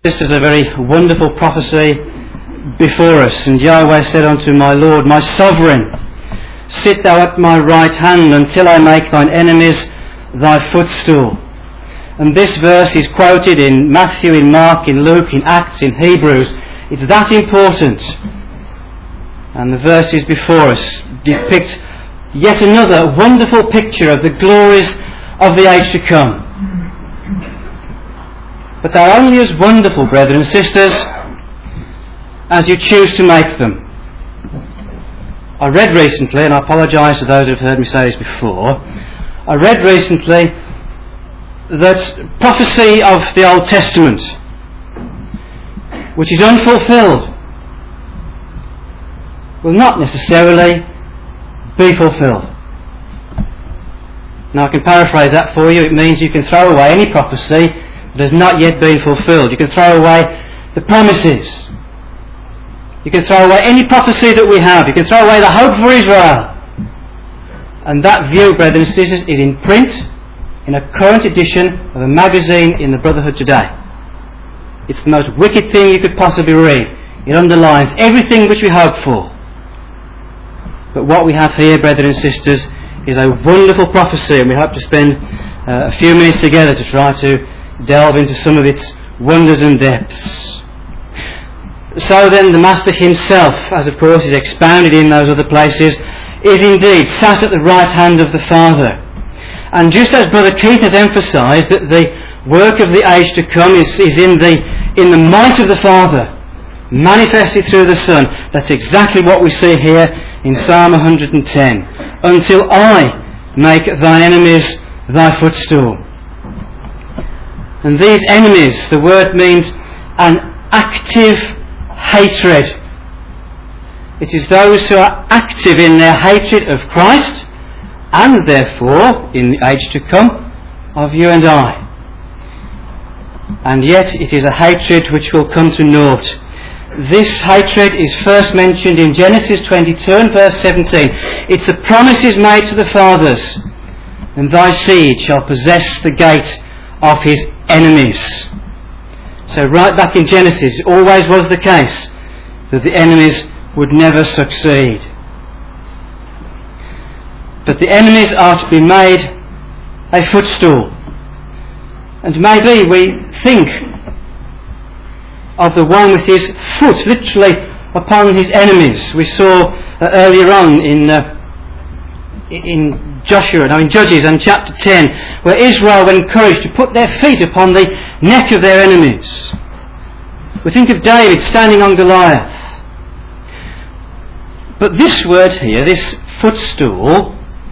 This is a very wonderful prophecy before us. And Yahweh said unto my Lord, my sovereign, sit thou at my right hand until I make thine enemies thy footstool. And this verse is quoted in Matthew, in Mark, in Luke, in Acts, in Hebrews. It's that important. And the verses before us depict yet another wonderful picture of the glories of the age to come. But they're only as wonderful, brethren and sisters, as you choose to make them. I read recently, and I apologise to those who have heard me say this before, I read recently that prophecy of the Old Testament, which is unfulfilled, will not necessarily be fulfilled. Now I can paraphrase that for you. It means you can throw away any prophecy that has not yet been fulfilled. You can throw away the promises. You can throw away any prophecy that we have. You can throw away the hope for Israel. And that view, brethren and sisters, is in print in a current edition of a magazine in the Brotherhood today. It's the most wicked thing you could possibly read. It underlines everything which we hope for. But what we have here, brethren and sisters, is a wonderful prophecy, and we hope to spend a few minutes together to try to delve into some of its wonders and depths. So then the Master himself, as of course is expounded in those other places, is indeed sat at the right hand of the Father. And just as Brother Keith has emphasised that the work of the age to come is in the might of the Father, manifested through the Son, that's exactly what we see here in Psalm 110. Until I make thine enemies thy footstool. And these enemies, the word means an active hatred. It is those who are active in their hatred of Christ, and therefore, in the age to come, of you and I. And yet it is a hatred which will come to naught. This hatred is first mentioned in Genesis 22 and verse 17. It's the promises made to the fathers, and thy seed shall possess the gate of his enemies. So right back in Genesis, it always was the case that the enemies would never succeed. But the enemies are to be made a footstool. And maybe we think of the one with his foot literally upon his enemies. We saw earlier on in Joshua, now in Judges and chapter 10, where Israel were encouraged to put their feet upon the neck of their enemies. We think of David standing on Goliath. But this word here, this footstool,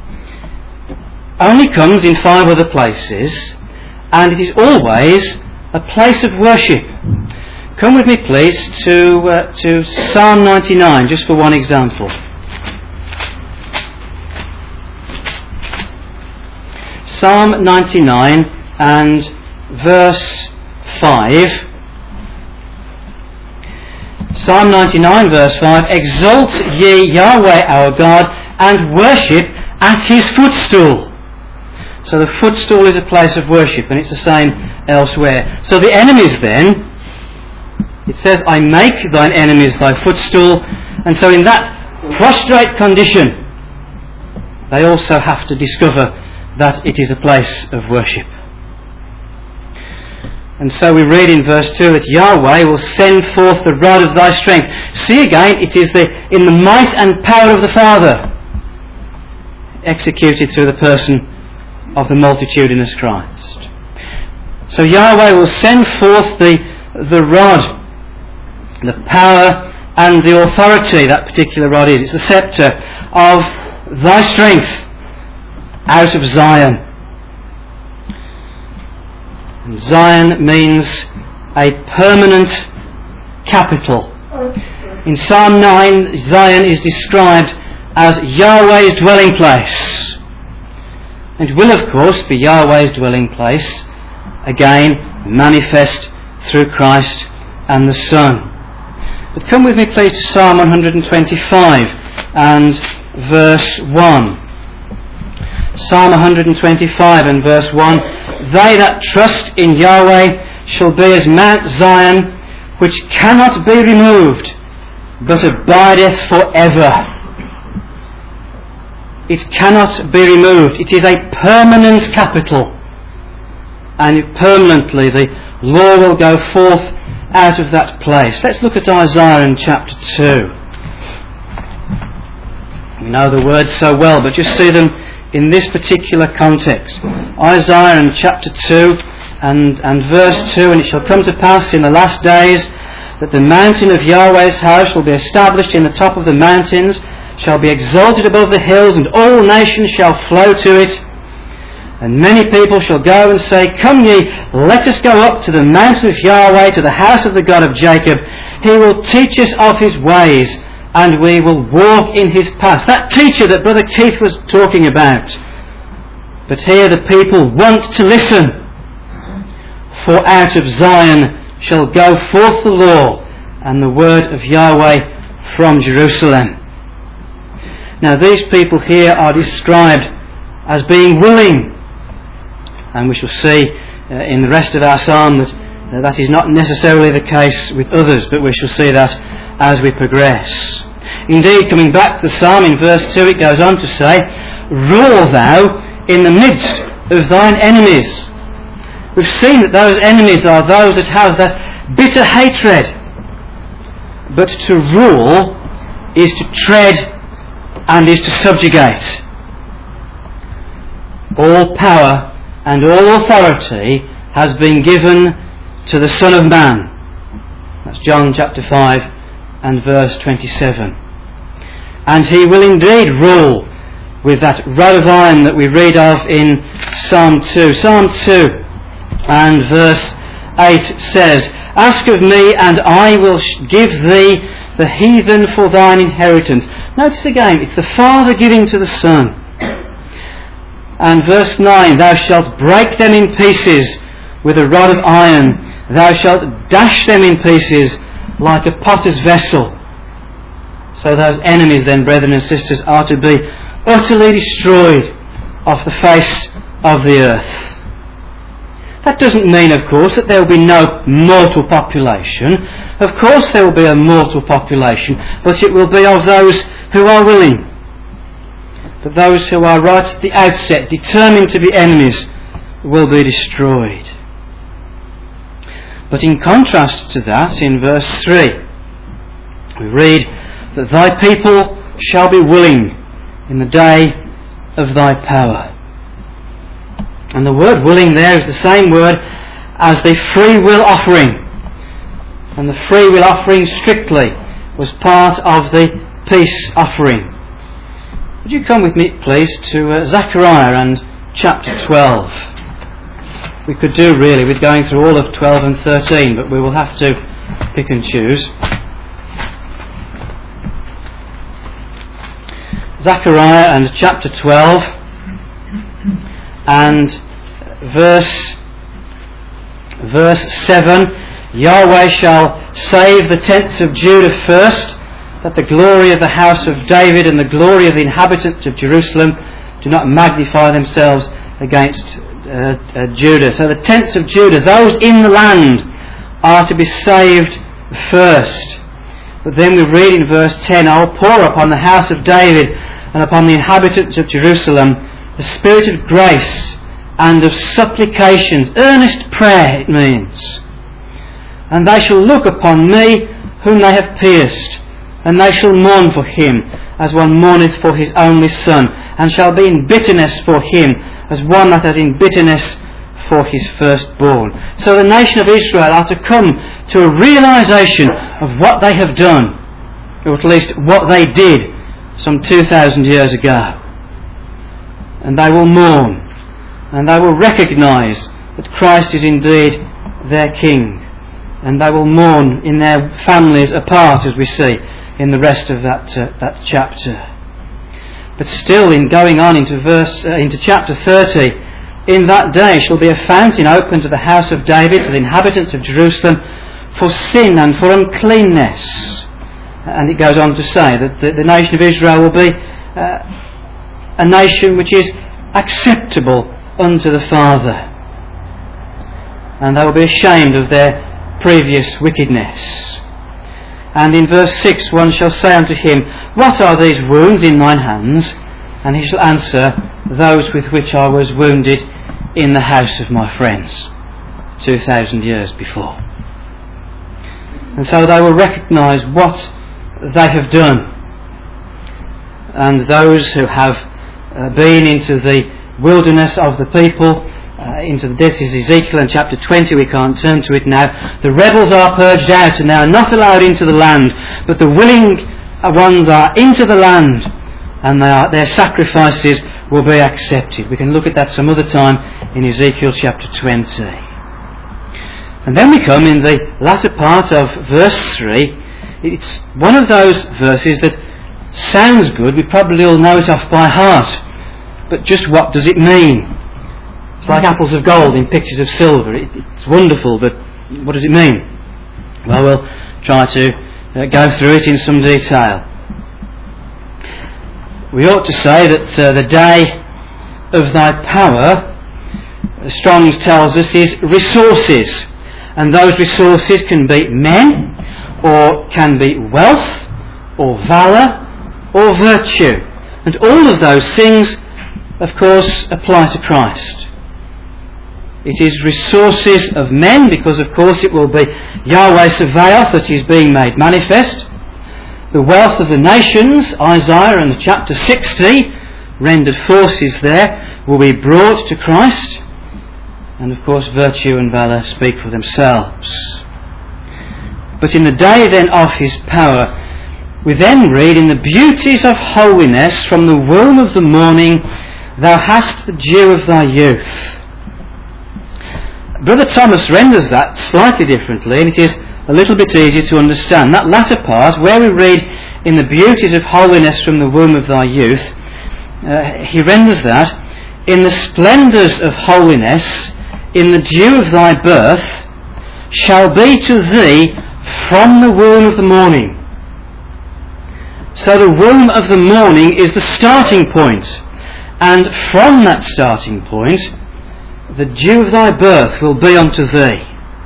only comes in 5 other places, and it is always a place of worship. Come with me, please, to Psalm 99, just for one example. Psalm 99 and verse 5. Psalm 99 verse 5. Exalt ye Yahweh our God, and worship at his footstool. So the footstool is a place of worship, and it's the same elsewhere. So the enemies then, it says, I make thine enemies thy footstool. And so in that prostrate condition, they also have to discover that it is a place of worship. And so we read in verse 2 that Yahweh will send forth the rod of thy strength. See again, it is in the might and power of the Father, executed through the person of the multitudinous Christ. So Yahweh will send forth the rod, the power and the authority that particular rod is. It's the scepter of thy strength out of Zion. And Zion means a permanent capital. In Psalm 9, Zion is described as Yahweh's dwelling place. It will of course be Yahweh's dwelling place, again manifest through Christ and the Son. But come with me please to Psalm 125 and verse 1. Psalm 125 and verse 1. They that trust in Yahweh shall be as Mount Zion, which cannot be removed, but abideth forever. It cannot be removed. It is a permanent capital. And permanently the law will go forth out of that place. Let's look at Isaiah in chapter 2. We know the words so well, but just see them in this particular context. Isaiah in chapter 2 and verse 2, and it shall come to pass in the last days that the mountain of Yahweh's house will be established in the top of the mountains, shall be exalted above the hills, and all nations shall flow to it. And many people shall go and say, Come ye, let us go up to the mountain of Yahweh, to the house of the God of Jacob. He will teach us of his ways, and we will walk in his paths. That teacher that Brother Keith was talking about. But here the people want to listen. For out of Zion shall go forth the law, and the word of Yahweh from Jerusalem. Now these people here are described as being willing. And we shall see in the rest of our psalm that that is not necessarily the case with others, but we shall see that as we progress. Indeed, coming back to the psalm in verse 2, it goes on to say, Rule thou in the midst of thine enemies. We've seen that those enemies are those that have that bitter hatred. But to rule is to tread and is to subjugate. All power and all authority has been given to the Son of Man. That's John chapter 5 and verse 27. And he will indeed rule with that rod of iron that we read of in Psalm 2. Psalm 2 and verse 8 says, Ask of me, and I will give thee the heathen for thine inheritance. Notice again, it's the Father giving to the Son. And verse 9, Thou shalt break them in pieces with a rod of iron. Thou shalt dash them in pieces like a potter's vessel. So those enemies then, brethren and sisters, are to be utterly destroyed off the face of the earth. That doesn't mean, of course, that there will be no mortal population. Of course there will be a mortal population, but it will be of those who are willing. But those who are right at the outset, determined to be enemies, will be destroyed. But in contrast to that, in verse 3, we read that thy people shall be willing in the day of thy power. And the word willing there is the same word as the free will offering. And the free will offering strictly was part of the peace offering. Would you come with me, please, to Zechariah and chapter 12. We could do really with going through all of 12 and 13, but we will have to pick and choose. Zechariah and chapter 12 and verse 7. Yahweh shall save the tents of Judah first, that the glory of the house of David and the glory of the inhabitants of Jerusalem do not magnify themselves against Judah. So the tents of Judah, those in the land, are to be saved first. But then we read in verse 10, I will pour upon the house of David and upon the inhabitants of Jerusalem the spirit of grace and of supplications, earnest prayer it means. And they shall look upon me whom they have pierced, and they shall mourn for him as one mourneth for his only son, and shall be in bitterness for him as one that is in bitterness for his firstborn. So the nation of Israel are to come to a realization of what they have done, or at least what they did some 2,000 years ago. And they will mourn, and they will recognize that Christ is indeed their King, and they will mourn in their families apart, as we see in the rest of that chapter. But still, in going on into chapter 30, in that day shall be a fountain open to the house of David, to the inhabitants of Jerusalem, for sin and for uncleanness. And it goes on to say that the nation of Israel will be a nation which is acceptable unto the Father. and they will be ashamed of their previous wickedness. And in verse 6, one shall say unto him, What are these wounds in thine hands? And he shall answer, Those with which I was wounded in the house of my friends 2,000 years before. And so they will recognise what they have done. And those who have been into the wilderness of the people, into the this is Ezekiel in chapter 20, we can't turn to it now. The rebels are purged out and they are not allowed into the land, but the willing ones are into the land, and their sacrifices will be accepted. We can look at that some other time in Ezekiel chapter 20. And then we come in the latter part of verse 3. It's one of those verses that sounds good. We probably all know it off by heart. But just what does it mean? It's like apples of gold in pictures of silver. It's wonderful, but what does it mean? Well, we'll try to go through it in some detail. We ought to say that the day of thy power, Strong's tells us, is resources. And those resources can be men, or can be wealth, or valour, or virtue. And all of those things, of course, apply to Christ. It is resources of men, because of course it will be Yahweh Sabaoth that is being made manifest. The wealth of the nations, Isaiah in chapter 60, rendered forces there, will be brought to Christ. And of course virtue and valour speak for themselves. But in the day then of his power, we then read, In the beauties of holiness from the womb of the morning, thou hast the dew of thy youth. Brother Thomas renders that slightly differently, and it is a little bit easier to understand. That latter part, where we read, In the beauties of holiness from the womb of thy youth, he renders that, In the splendours of holiness, in the dew of thy birth, shall be to thee from the womb of the morning. So the womb of the morning is the starting point. And from that starting point, the dew of thy birth will be unto thee.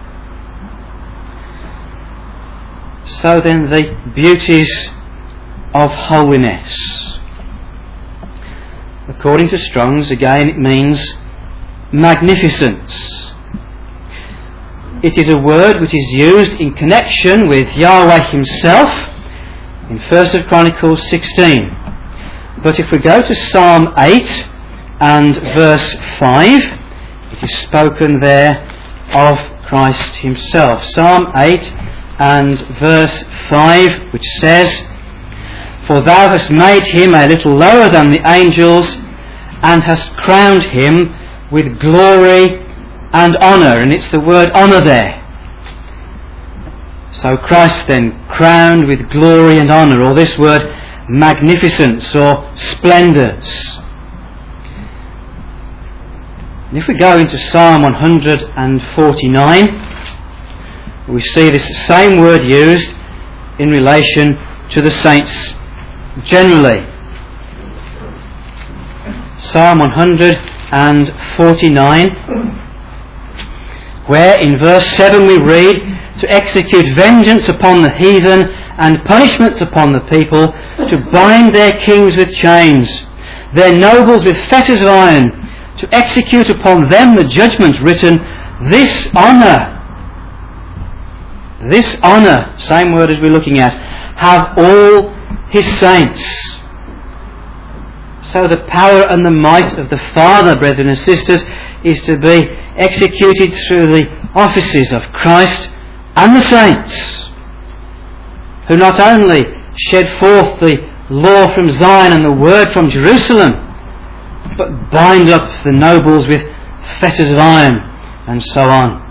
So then the beauties of holiness. According to Strong's, again, it means magnificence. It is a word which is used in connection with Yahweh himself in 1 Chronicles 16. But if we go to Psalm 8 and verse 5, it is spoken there of Christ himself. Psalm 8 and verse 5, which says, For thou hast made him a little lower than the angels, and hast crowned him with glory and honour. And it's the word honour there. So Christ then crowned with glory and honour, or this word magnificence or splendours. And if we go into Psalm 149, we see this same word used in relation to the saints generally. Psalm 149, where in verse 7 we read, To execute vengeance upon the heathen and punishments upon the people, to bind their kings with chains, their nobles with fetters of iron, to execute upon them the judgment written, this honour, same word as we're looking at, have all his saints. So the power and the might of the Father, brethren and sisters, is to be executed through the offices of Christ and the saints, who not only shed forth the law from Zion and the word from Jerusalem, but bind up the nobles with fetters of iron, and so on.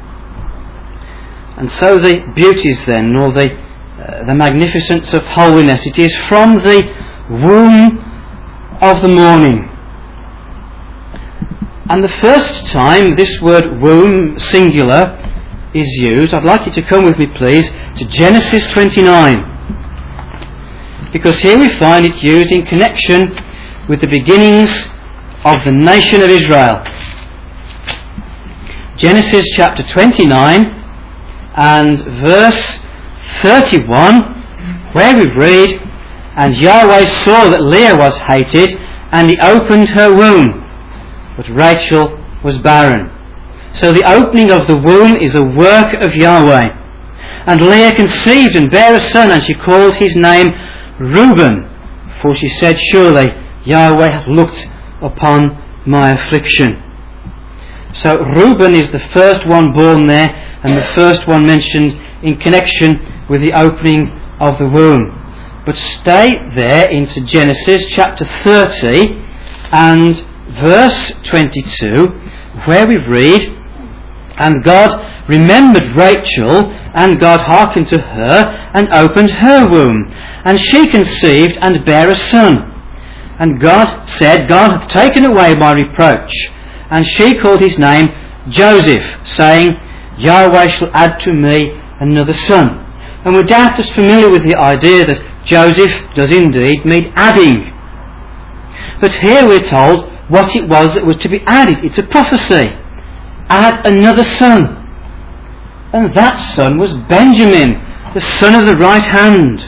And so the beauties then, or the magnificence of holiness, it is from the womb of the morning. And the first time this word womb, singular, is used, I'd like you to come with me please to Genesis 29, because here we find it used in connection with the beginnings of the nation of Israel. Genesis chapter 29 and verse 31, where we read, "And Yahweh saw that Leah was hated, and he opened her womb, but Rachel was barren." So the opening of the womb is a work of Yahweh. And Leah conceived and bare a son, and she called his name Reuben, for she said, "Surely Yahweh hath looked upon my affliction." So Reuben is the first one born there, and the first one mentioned in connection with the opening of the womb. But stay there into Genesis chapter 30 and verse 22, where we read, "And God remembered Rachel, and God hearkened to her, and opened her womb. And she conceived, and bare a son. And God said, God hath taken away my reproach. And she called his name Joseph, saying, Yahweh shall add to me another son." And we're doubtless familiar with the idea that Joseph does indeed mean adding. But here we're told what it was that was to be added. It's a prophecy. Add another son. And that son was Benjamin, the son of the right hand.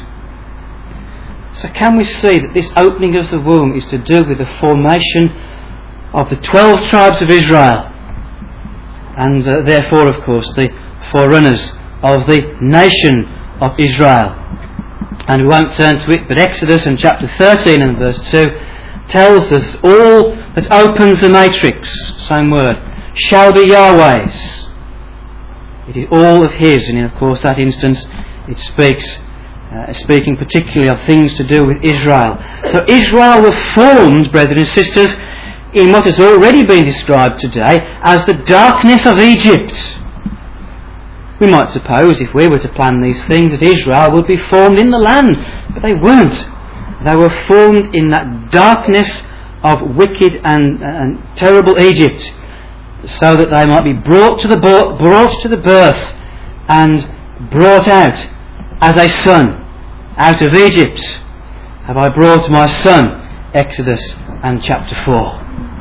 So can we see that this opening of the womb is to do with the formation of the 12 tribes of Israel, and therefore, of course, the forerunners of the nation of Israel. And we won't turn to it, but Exodus in chapter 13 and verse 2 tells us all that opens the matrix, same word, shall be Yahweh's. It is all of His, and in, of course, that instance it speaking particularly of things to do with Israel. So Israel were formed, brethren and sisters, in what has already been described today as the darkness of Egypt. We might suppose, if we were to plan these things, that Israel would be formed in the land, but they weren't. They were formed in that darkness of wicked and terrible Egypt, so that they might be brought to the birth and brought out as a son. Out of Egypt have I brought my son, Exodus and chapter 4.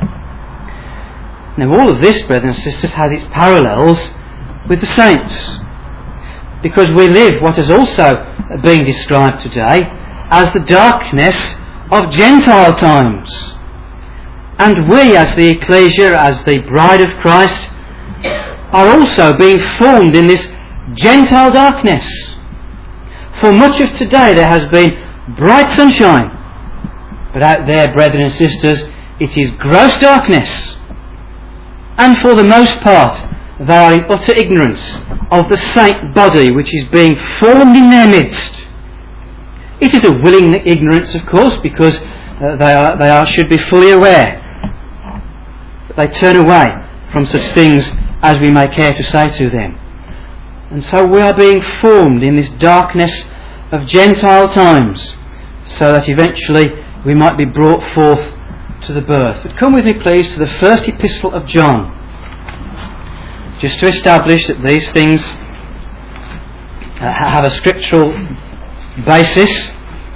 Now all of this, brethren and sisters, has its parallels with the saints, because we live what has also been described today as the darkness of Gentile times. And we, as the ecclesia, as the bride of Christ, are also being formed in this Gentile darkness. For much of today there has been bright sunshine, but out there, brethren and sisters, it is gross darkness. And for the most part, they are in utter ignorance of the saint body which is being formed in their midst. It is a willing ignorance, of course, because they should be fully aware. But they turn away from such things as we may care to say to them. And so we are being formed in this darkness of Gentile times, so that eventually we might be brought forth to the birth. But come with me, please, to the first epistle of John, just to establish that these things have a scriptural basis.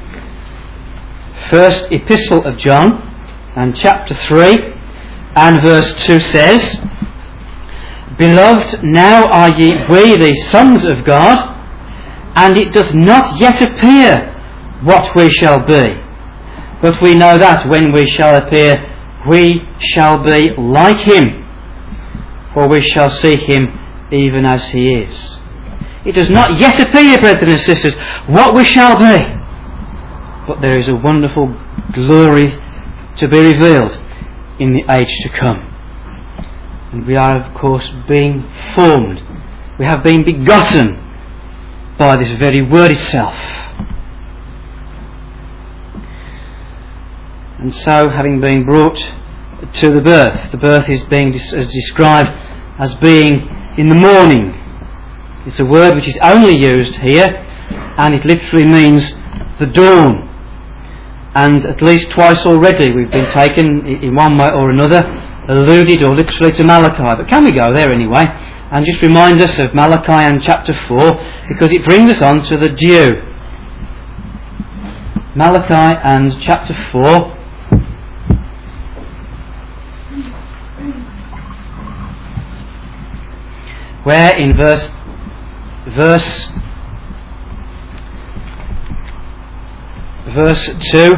First epistle of John, and chapter 3 and verse 2 says, "Beloved, now are we the sons of God, and it doth not yet appear what we shall be. But we know that when we shall appear, we shall be like Him, for we shall see Him even as He is." It does not yet appear, brethren and sisters, what we shall be, but there is a wonderful glory to be revealed in the age to come. And we are, of course, being formed. We have been begotten by this very word itself. And so, having been brought to the birth is being described as being in the morning. It's a word which is only used here, and it literally means the dawn. And at least twice already we've been taken, in one way or another, alluded or literally to Malachi. But can we go there anyway and just remind us of Malachi and chapter 4, because it brings us on to the dew. Malachi and chapter 4. where in verse 2,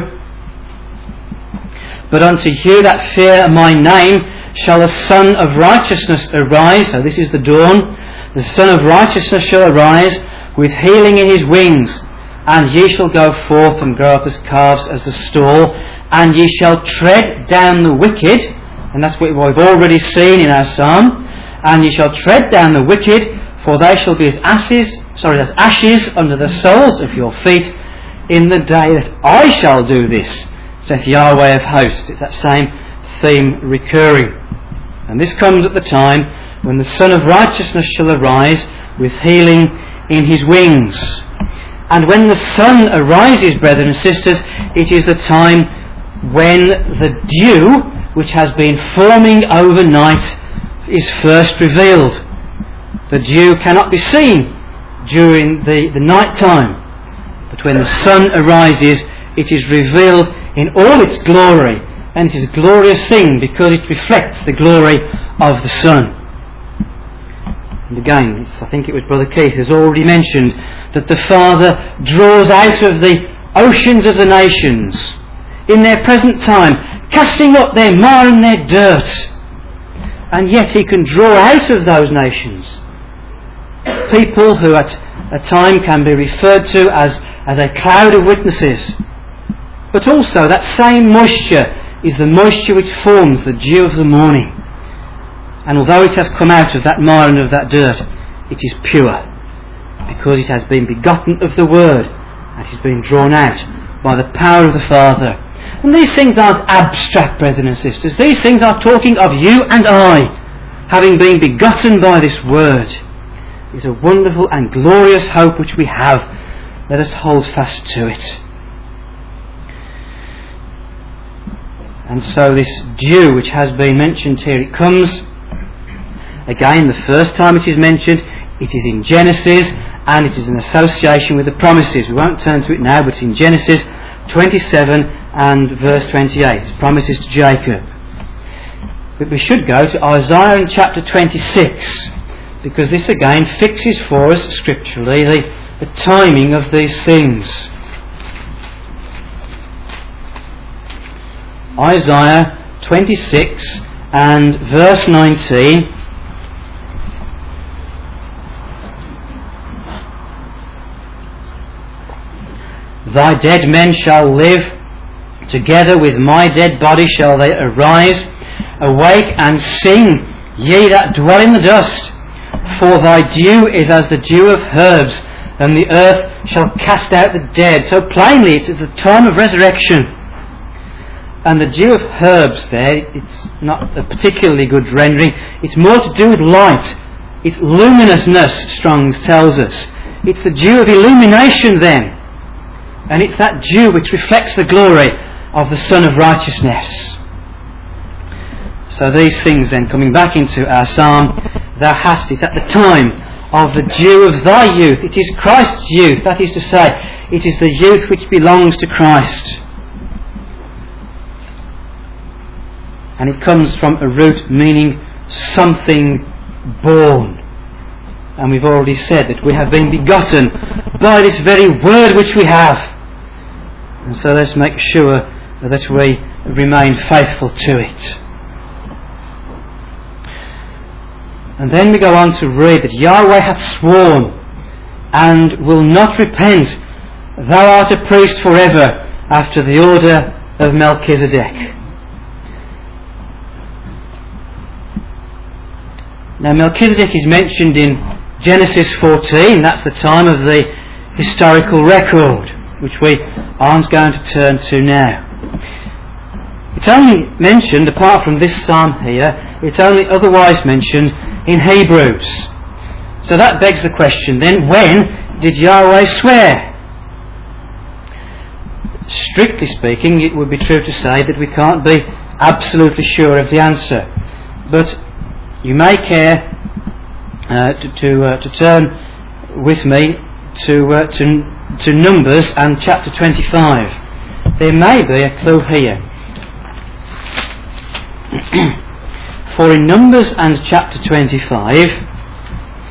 but unto you that fear my name shall the Son of Righteousness arise. So this is the dawn. The Son of Righteousness shall arise with healing in his wings, and ye shall go forth and grow up as calves as the stall, and ye shall tread down the wicked, and that's what we've already seen in our psalm, and ye shall tread down the wicked, for they shall be as ashes under the soles of your feet in the day that I shall do this, saith Yahweh of hosts. It's that same theme recurring. And this comes at the time when the Son of Righteousness shall arise with healing in his wings. And when the Son arises, brethren and sisters, it is the time when the dew, which has been forming overnight, is first revealed. The dew cannot be seen during the night time, but when the sun arises, it is revealed in all its glory, and it is a glorious thing because it reflects the glory of the sun. And again, I think it was Brother Keith has already mentioned that the Father draws out of the oceans of the nations in their present time, casting up their mire and their dirt, and yet he can draw out of those nations people who at a time can be referred to as a cloud of witnesses. But also that same moisture is the moisture which forms the dew of the morning. And although it has come out of that mire and of that dirt, it is pure, because it has been begotten of the Word, and it has been drawn out by the power of the Father. And these things aren't abstract, brethren and sisters. These things are talking of you and I, having been begotten by this Word. It is a wonderful and glorious hope which we have. Let us hold fast to it. And so this dew which has been mentioned here, it comes again the first time it is mentioned, it is in Genesis, and it is an association with the promises. We won't turn to it now, but in Genesis 27 and verse 28, promises to Jacob. But we should go to Isaiah in chapter 26, because this again fixes for us scripturally the timing of these things. Isaiah 26 and verse 19. Thy dead men shall live, together with my dead body shall they arise. Awake and sing, ye that dwell in the dust, for thy dew is as the dew of herbs, and the earth shall cast out the dead. So plainly it is the time of resurrection. And the dew of herbs there, it's not a particularly good rendering. It's more to do with light. It's luminousness, Strong's tells us. It's the dew of illumination then. And it's that dew which reflects the glory of the Son of Righteousness. So these things then, coming back into our psalm, thou hast it at the time of the dew of thy youth. It is Christ's youth, that is to say, it is the youth which belongs to Christ. And it comes from a root meaning something born. And we've already said that we have been begotten by this very word which we have. And so let's make sure that we remain faithful to it. And then we go on to read that Yahweh hath sworn and will not repent. Thou art a priest forever after the order of Melchizedek. Now Melchizedek is mentioned in Genesis 14. That's the time of the historical record, which we aren't going to turn to now. It's only mentioned, apart from this psalm here, it's only otherwise mentioned in Hebrews. So that begs the question then, when did Yahweh swear? Strictly speaking, it would be true to say that we can't be absolutely sure of the answer. But you may care to turn with me to Numbers and chapter 25. There may be a clue here. For in Numbers and chapter 25,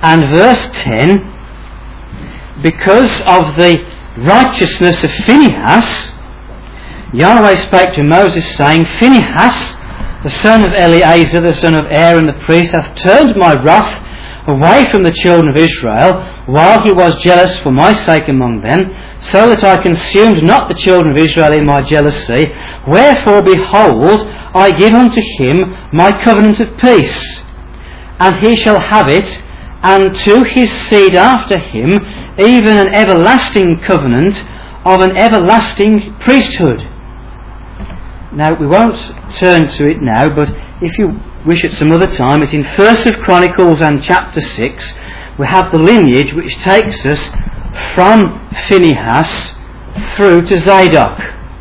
And verse 10, because of the righteousness of Phinehas, Yahweh spake to Moses, saying, Phinehas, the son of Eleazar, the son of Aaron the priest, hath turned my wrath away from the children of Israel, while he was jealous for my sake among them, so that I consumed not the children of Israel in my jealousy. Wherefore, behold, I give unto him my covenant of peace, and he shall have it, and to his seed after him, even an everlasting covenant of an everlasting priesthood. Now, we won't turn to it now, but if you wish at some other time, it's in 1st of Chronicles and chapter 6. We have the lineage which takes us from Phinehas through to Zadok.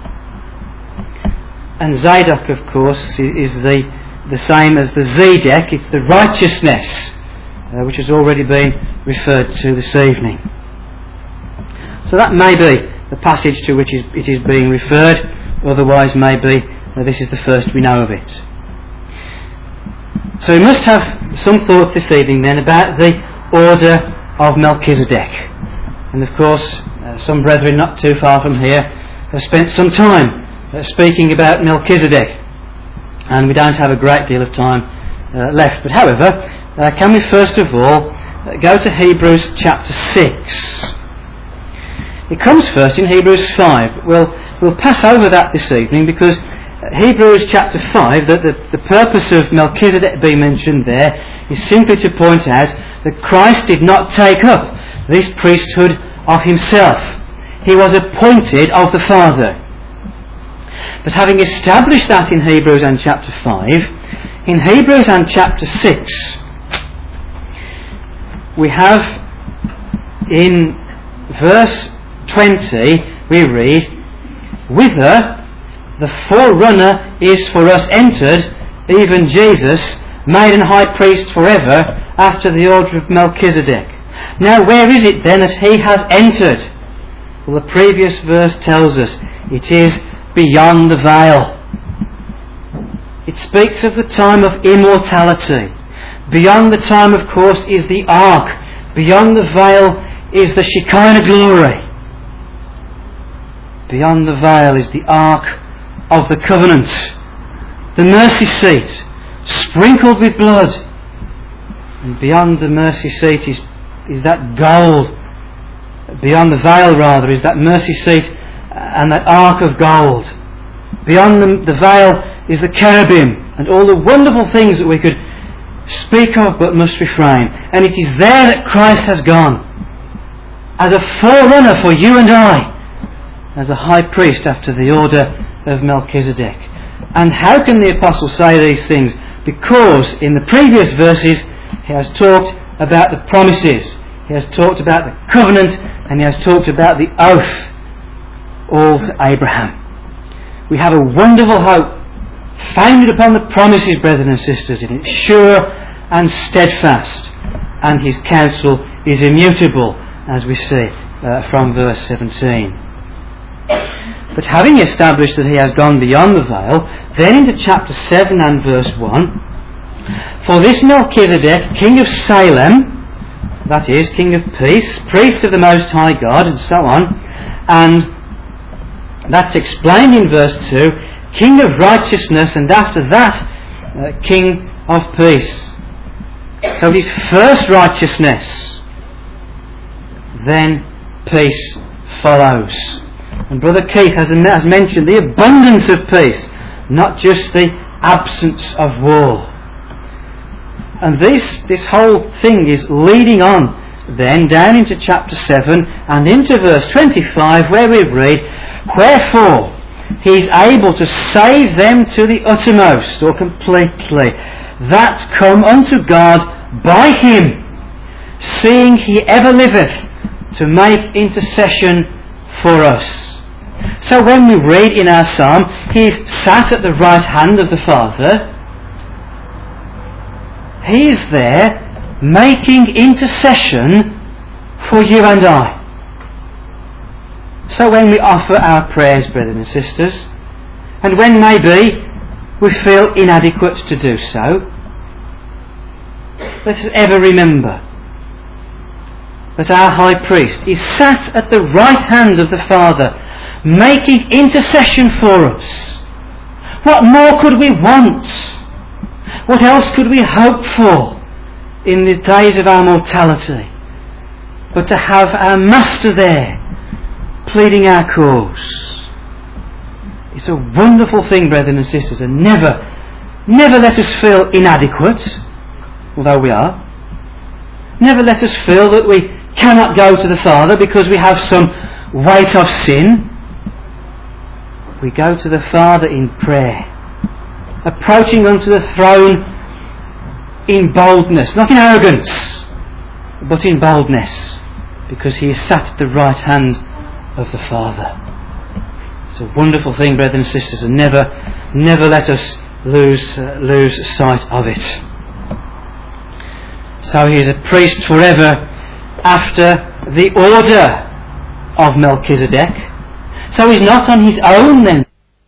And Zadok, of course, is the same as the Zedek. It's the righteousness which has already been referred to this evening. So that may be the passage to which it is being referred. Otherwise, maybe this is the first we know of it. So we must have some thoughts this evening then about the order of Melchizedek. And of course, some brethren not too far from here have spent some time speaking about Melchizedek. And we don't have a great deal of time left. But however, can we first of all go to Hebrews chapter 6. It comes first in Hebrews 5. We'll pass over that this evening because Hebrews chapter 5, the purpose of Melchizedek being mentioned there is simply to point out that Christ did not take up this priesthood of himself. He was appointed of the Father. But having established that in Hebrews and chapter 5, in Hebrews and chapter 6, we have in verse 20, we read, whither the forerunner is for us entered, even Jesus, made an high priest forever, after the order of Melchizedek. Now where is it then that he has entered? Well, the previous verse tells us it is beyond the veil. It speaks of the time of immortality. Beyond the time, of course, is the ark. Beyond the veil is the Shekinah glory. Beyond the veil is the ark of the covenant, the mercy seat, sprinkled with blood. And beyond the mercy seat is that gold. Beyond the veil, rather, is that mercy seat and that ark of gold. Beyond the veil is the cherubim and all the wonderful things that we could speak of but must refrain. And it is there that Christ has gone as a forerunner for you and I, as a high priest after the order of Melchizedek. And how can the apostle say these things? Because in the previous verses he has talked about the promises, he has talked about the covenant, and he has talked about the oath, all to Abraham. We have a wonderful hope founded upon the promises, brethren and sisters, and it's sure and steadfast, and his counsel is immutable, as we see from verse 17. But having established that he has gone beyond the veil, then into chapter 7 and verse 1, for this Melchizedek, king of Salem, that is, king of peace, priest of the Most High God, and so on, and that's explained in verse 2, king of righteousness, and after that, king of peace. So it is first righteousness, then peace follows. And Brother Keith has mentioned the abundance of peace, not just the absence of war. And this whole thing is leading on then down into chapter 7 and into verse 25, where we read, wherefore he is able to save them to the uttermost, or completely, that come unto God by him, seeing he ever liveth to make intercession for us. So when we read in our psalm, he is sat at the right hand of the Father, he is there making intercession for you and I. So when we offer our prayers, brethren and sisters, and when maybe we feel inadequate to do so, let us ever remember that our high priest is sat at the right hand of the Father, making intercession for us. What more could we want? What else could we hope for in the days of our mortality but to have our Master there pleading our cause? It's a wonderful thing, brethren and sisters, and never let us feel inadequate, although we are. Never let us feel that we cannot go to the Father because we have some weight of sin. We go to the Father in prayer, approaching unto the throne in boldness, not in arrogance, but in boldness, because He is sat at the right hand of the Father. It's a wonderful thing, brethren and sisters, and never let us lose sight of it. So He is a priest forever after the order of Melchizedek. So He's not on His own then.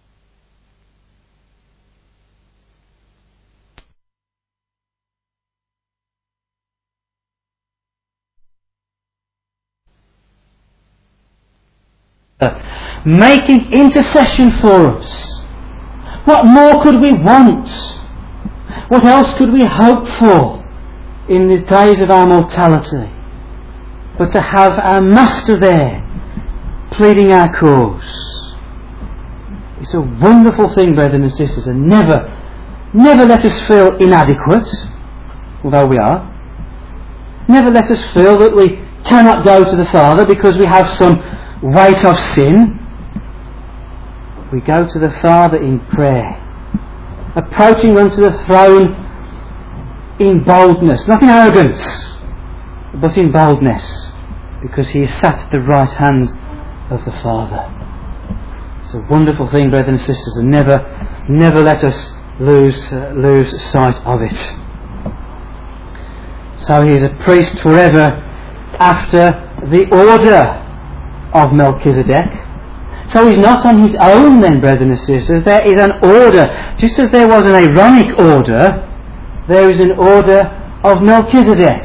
Making intercession for us. What more could we want? What else could we hope for in the days of our mortality but to have our Master there pleading our cause? It's a wonderful thing, brethren and sisters, and never let us feel inadequate, although we are. Never let us feel that we cannot go to the Father because we have some weight of sin. We go to the Father in prayer, approaching unto the throne in boldness, not in arrogance, but in boldness, because He is sat at the right hand of the Father. It's a wonderful thing, brethren and sisters, and never let us lose sight of it. So He is a priest forever after the order of Melchizedek. So He's not on His own then, brethren and sisters. There is an order. Just as there was an Aaronic order, there is an order of Melchizedek.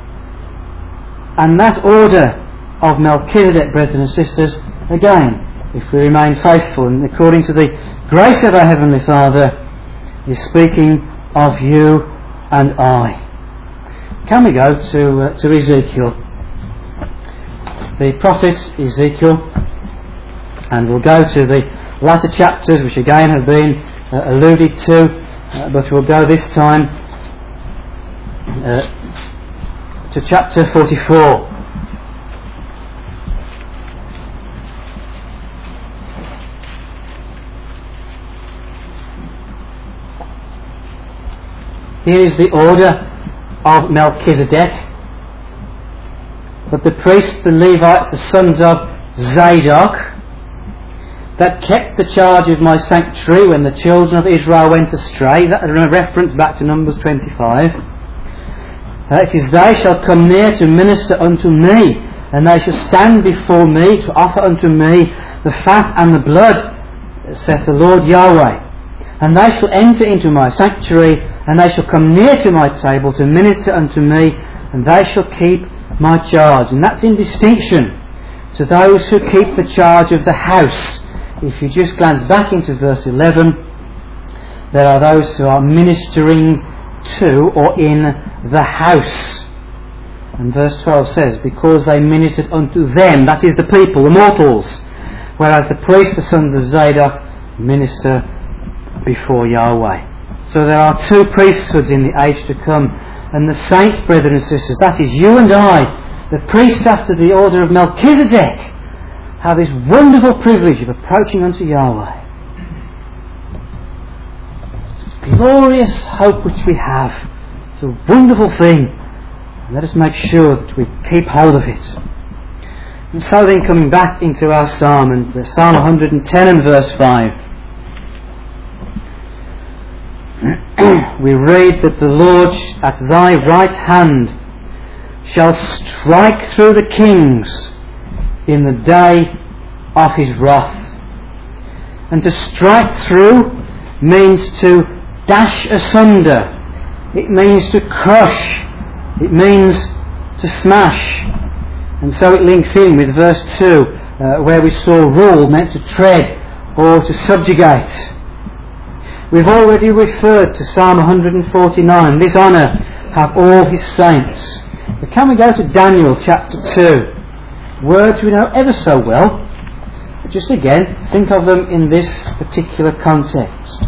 And that order of Melchizedek, brethren and sisters, again, if we remain faithful and according to the grace of our Heavenly Father, is speaking of you and I. Can we go to Ezekiel? The prophet Ezekiel, and we'll go to the latter chapters, which again have been alluded to, but we'll go this time to chapter 44. Here is the order of Melchizedek. But the priests, the Levites, the sons of Zadok, that kept the charge of my sanctuary when the children of Israel went astray. That is a reference back to Numbers 25. It is, they shall come near to minister unto me, and they shall stand before me to offer unto me the fat and the blood, saith the Lord Yahweh. And they shall enter into my sanctuary, and they shall come near to my table to minister unto me, and they shall keep my charge. And that's in distinction to those who keep the charge of the house. If you just glance back into verse 11, there are those who are ministering to or in the house. And verse 12 says, because they ministered unto them, that is the people, the mortals, whereas the priests, the sons of Zadok, minister before Yahweh. So there are two priesthoods in the age to come, and the saints, brethren and sisters, that is you and I, the priests after the order of Melchizedek, have this wonderful privilege of approaching unto Yahweh. It's a glorious hope which we have. It's a wonderful thing. And let us make sure that we keep hold of it. And so then, coming back into our psalm, and Psalm 110 and verse 5, we read that the Lord at thy right hand shall strike through the kings in the day of his wrath. And to strike through means to dash asunder. It means to crush. It means to smash. And so it links in with verse 2, where we saw rule meant to tread or to subjugate. We've already referred to Psalm 149, this honour have all his saints. But can we go to Daniel chapter 2? Words we know ever so well, but just again, think of them in this particular context.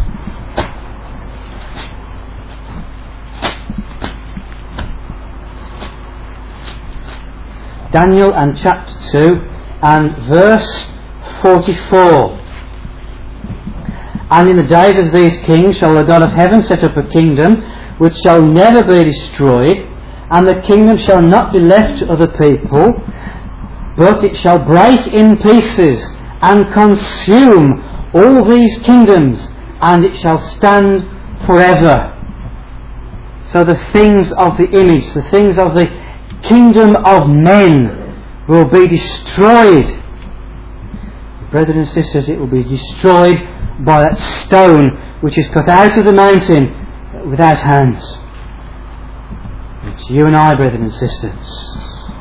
Daniel and chapter 2 and verse 44. And in the days of these kings shall the God of heaven set up a kingdom which shall never be destroyed, and the kingdom shall not be left to other people, but it shall break in pieces and consume all these kingdoms, and it shall stand forever. So the things of the image, the things of the kingdom of men will be destroyed. Brethren and sisters, it will be destroyed by that stone which is cut out of the mountain without hands. It's you and I, brethren and sisters.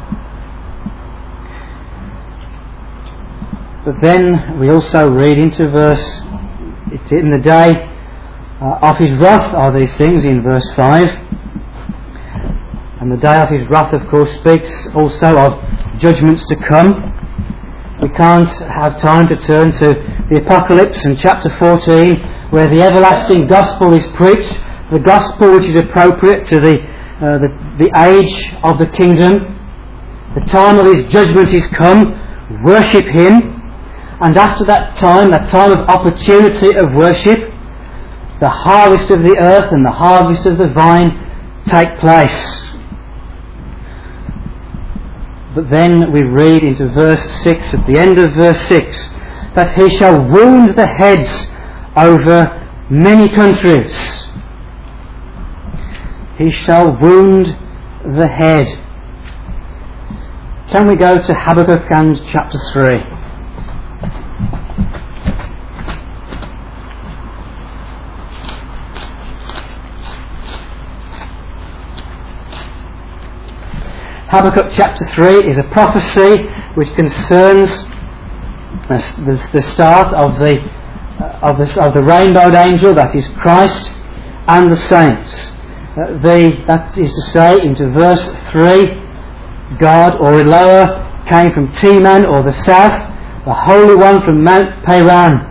But then we also read into verse, it's in the day of his wrath are these things in verse 5. And the day of his wrath, of course, speaks also of judgments to come. We can't have time to turn to the Apocalypse in chapter 14, where the everlasting gospel is preached, the gospel which is appropriate to the age of the kingdom. The time of his judgment is come. Worship him. And after that time of opportunity of worship, the harvest of the earth and the harvest of the vine take place. But then we read into verse 6, at the end of verse 6, that he shall wound the heads over many countries. He shall wound the head. Can we go to Habakkuk and chapter 3? Habakkuk chapter 3 is a prophecy which concerns the start of the rainbowed angel, that is Christ, and the saints. That is to say, into verse 3, God or Eloah came from Teman or the south, the Holy One from Mount Paran.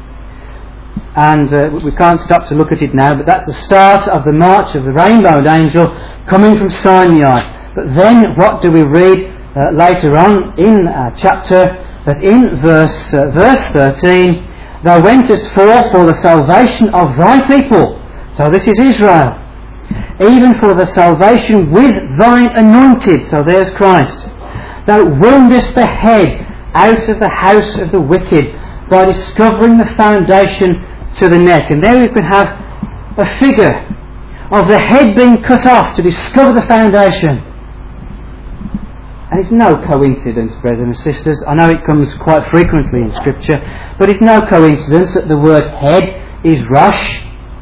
And we can't stop to look at it now, but that's the start of the march of the rainbowed angel coming from Sinai. But then what do we read later on in our chapter? That in verse 13, thou wentest forth for the salvation of thy people. So this is Israel. Even for the salvation with thine anointed. So there's Christ. Thou woundest the head out of the house of the wicked by discovering the foundation to the neck. And there we can have a figure of the head being cut off to discover the foundation. And it's no coincidence, brethren and sisters, I know it comes quite frequently in Scripture, but it's no coincidence that the word head is Rosh,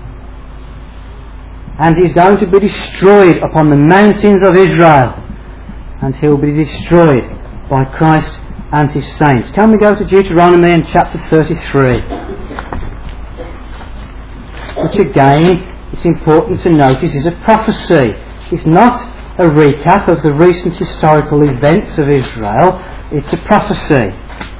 and he's going to be destroyed upon the mountains of Israel, and he'll be destroyed by Christ and his saints. Can we go to Deuteronomy in chapter 33? Which again, it's important to notice, is a prophecy. It's not a recap of the recent historical events of Israel. It's a prophecy.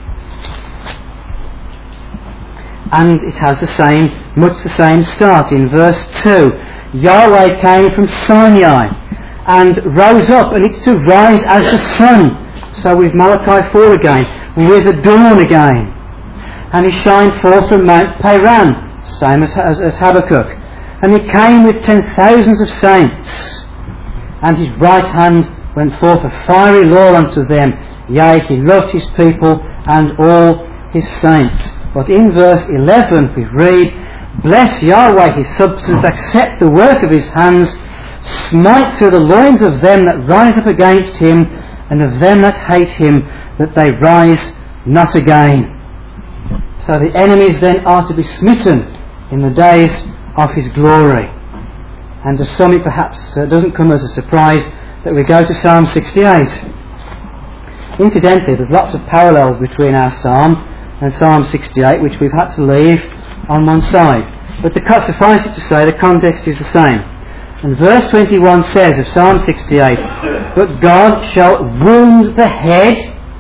And it has much the same start. In verse 2, Yahweh came from Sinai and rose up, and it's to rise as the sun. So with Malachi 4 again, with the dawn again. And he shined forth from Mount Paran, same as Habakkuk. And he came with 10,000s of saints. And his right hand went forth a fiery law unto them. Yea, he loved his people and all his saints. But in verse 11 we read, Bless Yahweh his substance, accept the work of his hands, smite through the loins of them that rise up against him, and of them that hate him, that they rise not again. So the enemies then are to be smitten in the days of his glory. And to some it perhaps doesn't come as a surprise that we go to Psalm 68. Incidentally, there's lots of parallels between our psalm and Psalm 68, which we've had to leave on one side. But suffice it to say, the context is the same. And verse 21 says of Psalm 68, "But God shall wound the head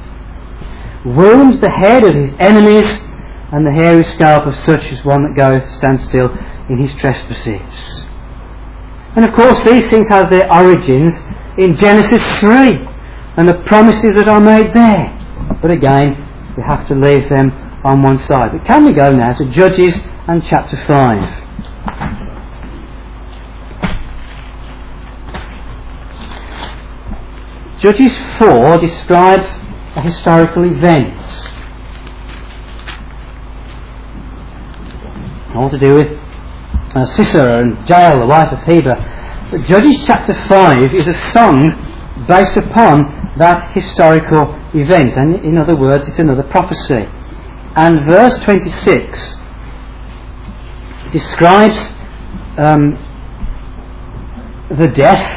of his enemies, and the hairy scalp of such as one that goeth stand still in his trespasses." And of course these things have their origins in Genesis 3 and the promises that are made there. But again, we have to leave them on one side. But can we go now to Judges and chapter 5? Judges 4 describes a historical event, all to do with Sisera and Jael, the wife of Heber. But Judges chapter 5 is a song based upon that historical event, and in other words, it's another prophecy. And verse 26 describes the death,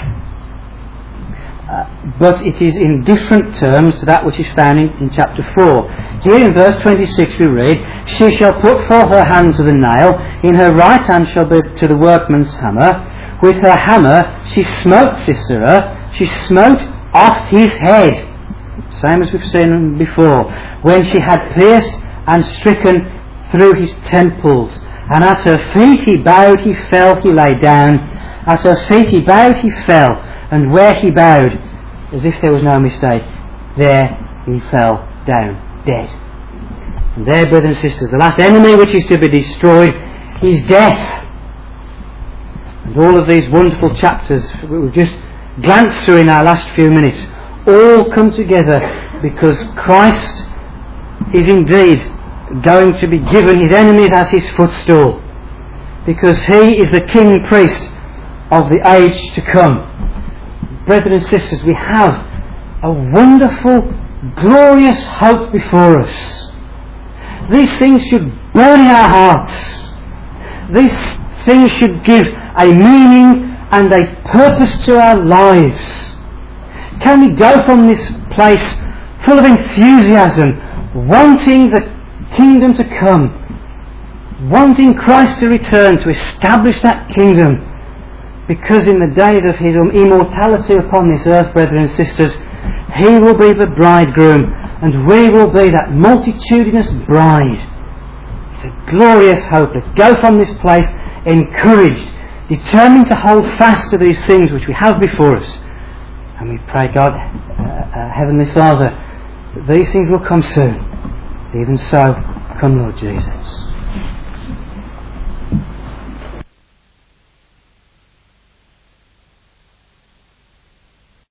but it is in different terms to that which is found in chapter 4. Here in verse 26 we read, "She shall put forth her hand to the nail, in her right hand shall be to the workman's hammer. With her hammer she smote Sisera, she smote off his head," same as we've seen before, "when she had pierced and stricken through his temples. And at her feet he bowed, he fell, he lay down. At her feet he bowed, he fell, and where he bowed, as if there was no mistake, there he fell down dead." And there, brothers and sisters, the last enemy which is to be destroyed is death. And all of these wonderful chapters we've just glanced through in our last few minutes all come together because Christ is indeed going to be given his enemies as his footstool, because he is the king priest of the age to come. Brethren and sisters, we have a wonderful, glorious hope before us. These things should burn in our hearts. These things should give a meaning and a purpose to our lives. Can we go from this place full of enthusiasm, wanting the kingdom to come, wanting Christ to return to establish that kingdom, because in the days of his immortality upon this earth, brethren and sisters, he will be the bridegroom and we will be that multitudinous bride. It's a glorious hope. Let's go from this place encouraged, determined to hold fast to these things which we have before us. And we pray God, Heavenly Father, that these things will come soon. Even so, come Lord Jesus.